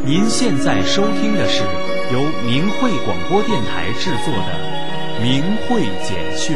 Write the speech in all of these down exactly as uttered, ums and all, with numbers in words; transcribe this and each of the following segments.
您现在收听的是由明慧广播电台制作的《明慧简讯》。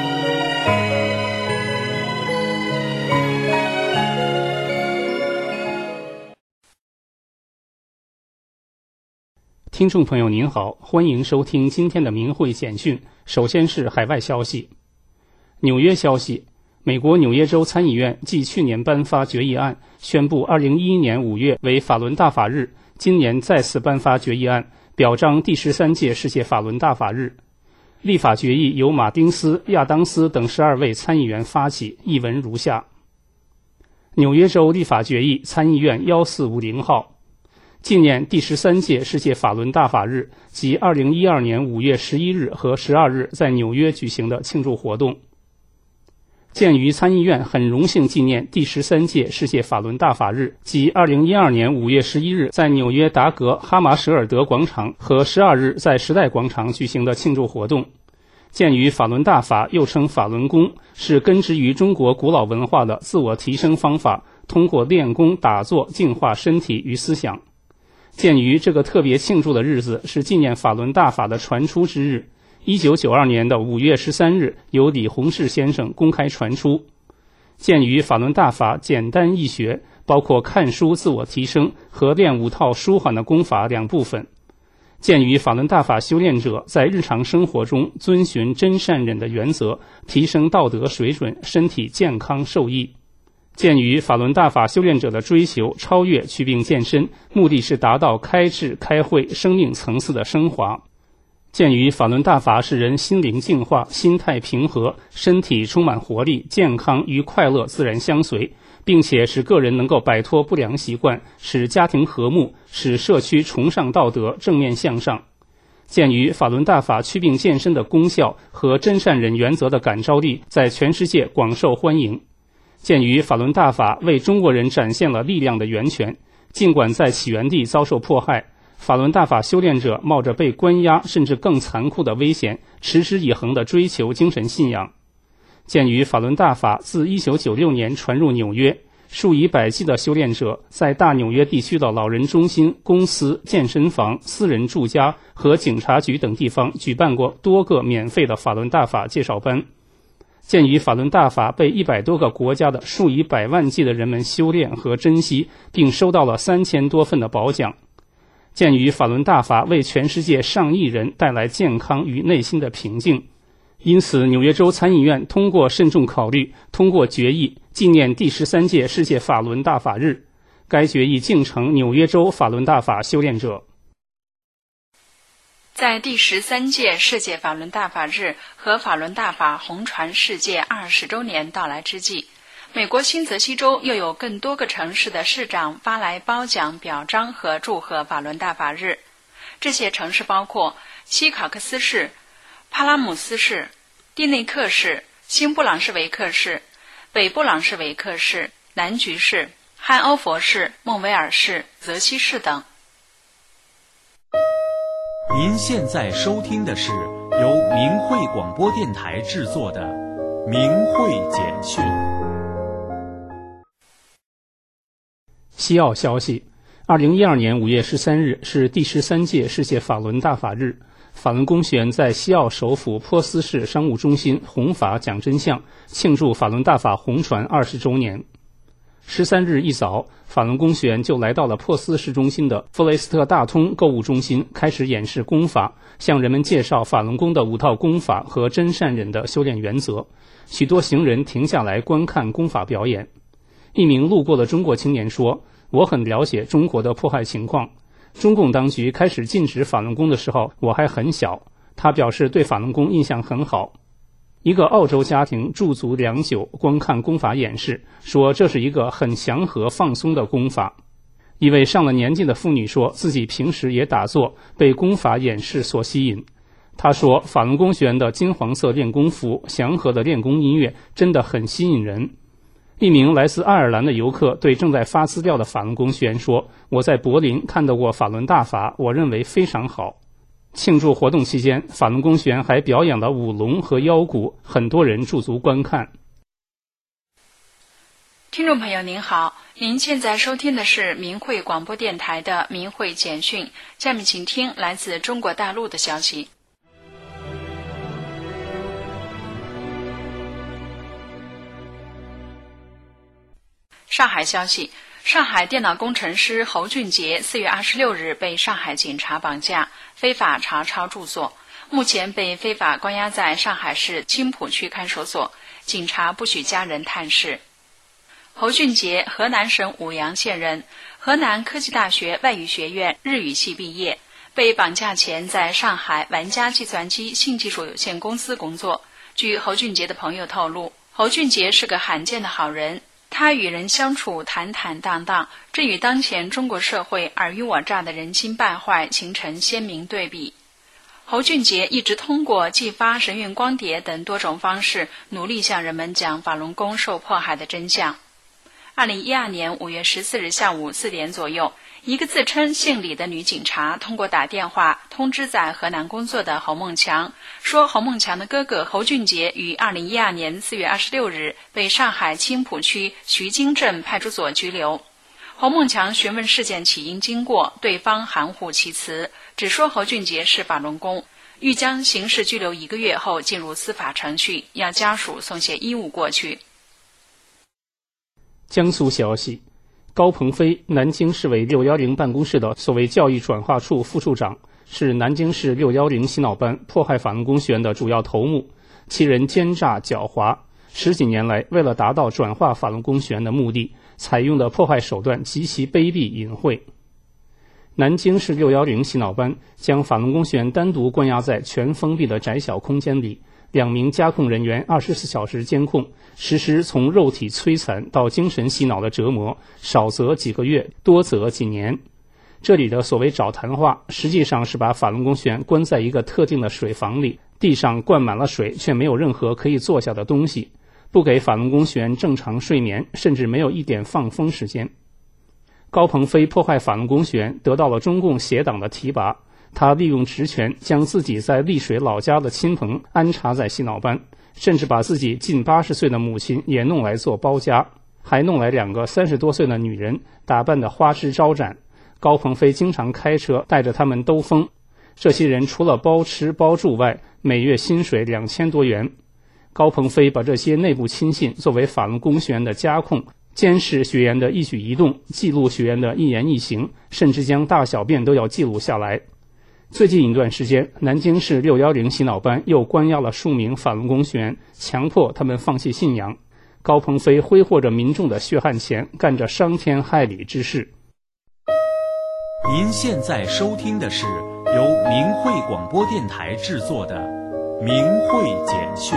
听众朋友您好，欢迎收听今天的明慧简讯。首先是海外消息。纽约消息，美国纽约州参议院继去年颁发决议案，宣布二零一一年五月为法轮大法日，今年再次颁发决议案，表彰第十三届世界法轮大法日。立法决议由马丁斯、亚当斯等十二位参议员发起，议文如下：纽约州立法决议参议院一四五零号，纪念第十三届世界法轮大法日及二零一二年五月十一日和十二日在纽约举行的庆祝活动。鉴于参议院很荣幸纪念第十三届世界法轮大法日及二零一二年五月十一日在纽约达格哈马舍尔德广场和十二日在时代广场举行的庆祝活动。鉴于法轮大法又称法轮功，是根植于中国古老文化的自我提升方法，通过练功打坐净化身体与思想。鉴于这个特别庆祝的日子是纪念法轮大法的传出之日，一九九二年的五月十三日由李洪志先生公开传出。鉴于法轮大法简单易学，包括看书自我提升和练五套舒缓的功法两部分。鉴于法轮大法修炼者在日常生活中遵循真善忍的原则，提升道德水准，身体健康受益。鉴于法轮大法修炼者的追求超越祛病健身，目的是达到开智开慧生命层次的升华。鉴于法轮大法使人心灵净化，心态平和，身体充满活力，健康与快乐自然相随，并且使个人能够摆脱不良习惯，使家庭和睦，使社区崇尚道德，正面向上。鉴于法轮大法祛病健身的功效和真善忍原则的感召力在全世界广受欢迎。鉴于法轮大法为中国人展现了力量的源泉，尽管在起源地遭受迫害，法轮大法修炼者冒着被关押甚至更残酷的危险，持之以恒地追求精神信仰。鉴于法轮大法自一九九六年传入纽约，数以百计的修炼者在大纽约地区的老人中心、公司、健身房、私人住家和警察局等地方举办过多个免费的法轮大法介绍班。鉴于法轮大法被一百多个国家的数以百万计的人们修炼和珍惜，并收到了三千多份的褒奖。鉴于法轮大法为全世界上亿人带来健康与内心的平静，因此纽约州参议院通过慎重考虑，通过决议纪念第十三届世界法轮大法日。该决议敬呈纽约州法轮大法修炼者。 在第十三届世界法轮大法日和法轮大法红传世界二十周年到来之际，美国新泽西州又有更多个城市的市长发来褒奖、表彰和祝贺法轮大法日。这些城市包括西考克斯市、帕拉姆斯市、蒂内克市、新布朗士维克市、北布朗士维克市、南橘市、汉欧佛市、孟维尔市、泽西市等。 您现在收听的是由明慧广播电台制作的《明慧简讯》。 西澳消息，二零一二年五月十三日是第十三届世界法轮大法日。法轮功学员在西澳首府珀斯市商务中心弘法讲真相，庆祝法轮大法红传二十周年。十三日一早，法轮功学员就来到了珀斯市中心的弗雷斯特大通购物中心，开始演示功法，向人们介绍法轮功的五套功法和真善忍的修炼原则。许多行人停下来观看功法表演。一名路过的中国青年说：“我很了解中国的迫害情况。中共当局开始禁止法轮功的时候，我还很小。”他表示对法轮功印象很好。一个澳洲家庭驻足良久，观看功法演示，说这是一个很祥和放松的功法。一位上了年纪的妇女说自己平时也打坐，被功法演示所吸引。她说法轮功学员的金黄色练功服、祥和的练功音乐真的很吸引人。一名来自爱尔兰的游客对正在发资料的法轮功学员说：“我在柏林看到过法轮大法，我认为非常好。”庆祝活动期间，法轮功学员还表演了舞龙和腰鼓，很多人驻足观看。 听众朋友您好，您现在收听的是明慧广播电台的明慧简讯，下面请听来自中国大陆的消息。上海消息，上海电脑工程师侯俊杰四月二十六日被上海警察绑架，非法查抄住所，目前被非法关押在上海市青浦区看守所，警察不许家人探视。侯俊杰，河南省舞阳县人，河南科技大学外语学院日语系毕业，被绑架前在上海玩家计算机信技术有限公司工作。据侯俊杰的朋友透露，侯俊杰是个罕见的好人，他与人相处坦坦荡荡，这与当前中国社会尔虞我诈的人心败坏形成鲜明对比。侯俊杰一直通过寄发神韵光碟等多种方式，努力向人们讲法轮功受迫害的真相。二零一二年五月十四日下午四点左右，一个自称姓李的女警察通过打电话通知在河南工作的侯梦强，说侯梦强的哥哥侯俊杰于二零一二年四月二十六日被上海青浦区徐泾镇派出所拘留。侯梦强询问事件起因经过，对方含糊其辞，只说侯俊杰是法轮功，欲将刑事拘留一个月后进入司法程序，要家属送些衣物过去。 江苏消息，高鹏飞，南京市委六一零办公室的所谓教育转化处副处长，是南京市六一零洗脑班迫害法轮功学员的主要头目，其人奸诈狡猾，十几年来为了达到转化法轮功学员的目的，采用的迫害手段极其卑鄙隐晦。南京市六一零洗脑班将法轮功学员单独关押在全封闭的窄小空间里，两名监控人员二十四小时监控，实施从肉体摧残到精神洗脑的折磨，少则几个月，多则几年。这里的所谓找谈话，实际上是把法轮功学员关在一个特定的水房里，地上灌满了水，却没有任何可以坐下的东西，不给法轮功学员正常睡眠，甚至没有一点放风时间。高鹏飞迫害法轮功学员，得到了中共协党的提拔，他利用职权将自己在丽水老家的亲朋安插在洗脑班，甚至把自己近八十岁的母亲也弄来做包家，还弄来两个三十多岁的女人，打扮得花枝招展。高鹏飞经常开车带着他们兜风，这些人除了包吃包住外，每月薪水两千多元。高鹏飞把这些内部亲信作为法轮功学员的家控，监视学员的一举一动，记录学员的一言一行，甚至将大小便都要记录下来。最近一段时间，南京市六一零洗脑班又关押了数名法轮功学员，强迫他们放弃信仰。高鹏飞挥霍着民众的血汗钱，干着伤天害理之事。 您现在收听的是由明慧广播电台制作的明慧简讯。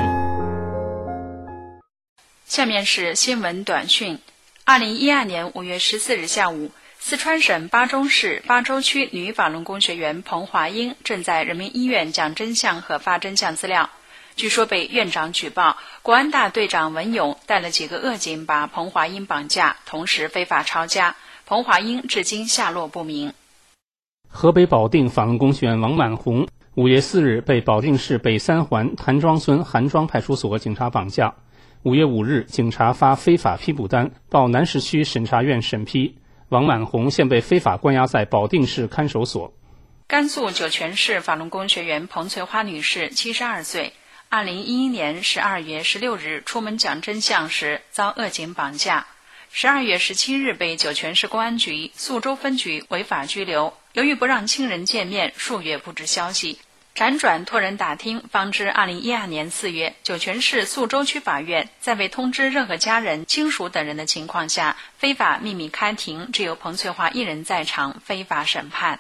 下面是新闻短讯。二零一二年五月十四日下午，四川省巴中市巴州区女法轮功学员彭华英正在人民医院讲真相和发真相资料，据说被院长举报，国安大队长文勇带了几个恶警把彭华英绑架，同时非法抄家，彭华英至今下落不明。 河北保定法轮功学员王满红五月四日被保定市北三环谭庄村韩庄派出所警察绑架。五月五日，警察发非法批捕单报南市区审查院审批，王满红现被非法关押在保定市看守所。 甘肃酒泉市法轮功学员彭翠花女士七十二岁，二零一一年十二月十六日出门讲真相时遭恶警绑架，十二月十七日被酒泉市公安局宿州分局违法拘留，由于不让亲人见面，数月不知消息，辗转托人打听，方知二零一二年四月，酒泉市宿州区法院在未通知任何家人、亲属等人的情况下，非法秘密开庭，只有彭翠花一人在场，非法审判。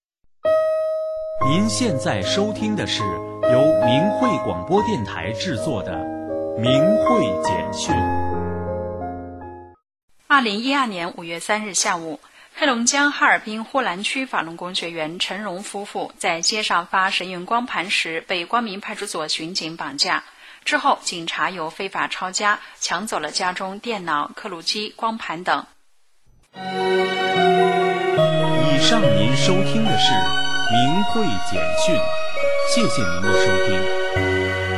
您现在收听的是由明慧广播电台制作的明慧简讯。 二零一二年五月三日下午，黑龙江哈尔滨呼兰区法轮功学员陈荣夫妇在街上发神韵光盘时被光明派出所巡警绑架，之后警察又非法抄家，抢走了家中电脑、刻录机、光盘等。 以上您收听的是明慧简讯，谢谢您的收听。